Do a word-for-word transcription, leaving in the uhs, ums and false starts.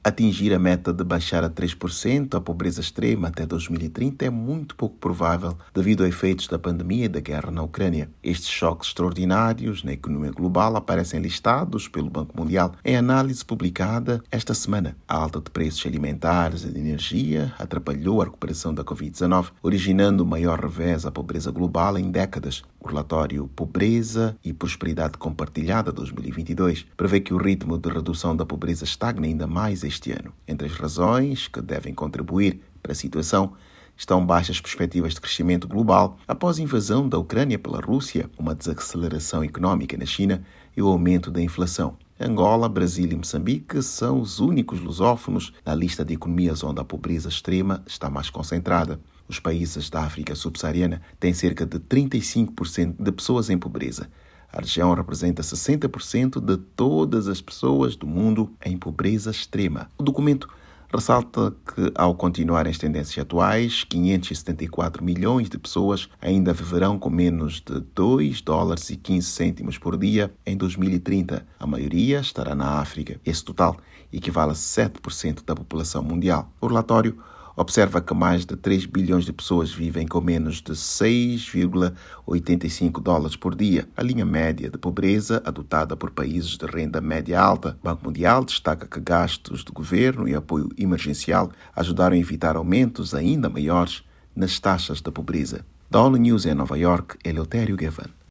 atingir a meta de baixar a três por cento a pobreza extrema até dois mil e trinta é muito pouco provável devido a efeitos da pandemia e da guerra na Ucrânia. Estes choques extraordinários na economia global aparecem listados pelo Banco Mundial em análise publicada esta semana. A alta de preços alimentares e de energia atrapalhou a recuperação da covid dezenove, originando o maior revés à pobreza global em décadas. O relatório Pobreza e Prosperidade Compartilhada dois mil e vinte e dois prevê que o ritmo de redução da pobreza estagna ainda mais este ano. Entre as razões que devem contribuir para a situação estão baixas perspectivas de crescimento global após a invasão da Ucrânia pela Rússia, uma desaceleração económica na China e o aumento da inflação. Angola, Brasil e Moçambique são os únicos lusófonos na lista de economias onde a pobreza extrema está mais concentrada. Os países da África subsaariana têm cerca de trinta e cinco por cento de pessoas em pobreza. A região representa sessenta por cento de todas as pessoas do mundo em pobreza extrema. O documento ressalta que, ao continuarem as tendências atuais, quinhentos e setenta e quatro milhões de pessoas ainda viverão com menos de dois dólares e quinze cêntimos por dia em dois mil e trinta. A maioria estará na África. Esse total equivale a sete por cento da população mundial. O relatório observa que mais de três bilhões de pessoas vivem com menos de seis vírgula oitenta e cinco dólares por dia, a linha média de pobreza adotada por países de renda média alta. O Banco Mundial destaca que gastos do governo e apoio emergencial ajudaram a evitar aumentos ainda maiores nas taxas da pobreza. Da ONU News em Nova York, Eleutério Gavan.